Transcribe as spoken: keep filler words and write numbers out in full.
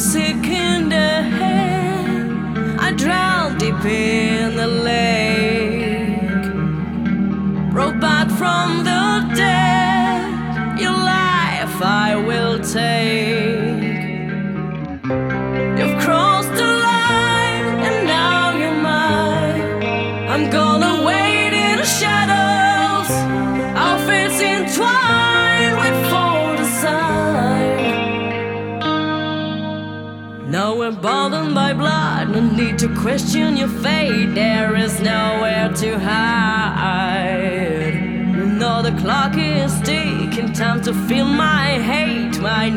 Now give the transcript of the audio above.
sick in the head. I drown deep in the lake, brought back from the dead. Your life I will take. You've crossed the line and now you're mine. I'm gonna wait in the shadows. Our fates entwined, wait for the sign. Now we're burdened by blood, no need to question your fate. There is nowhere to hide. No, the clock is ticking, time to feel my hate. My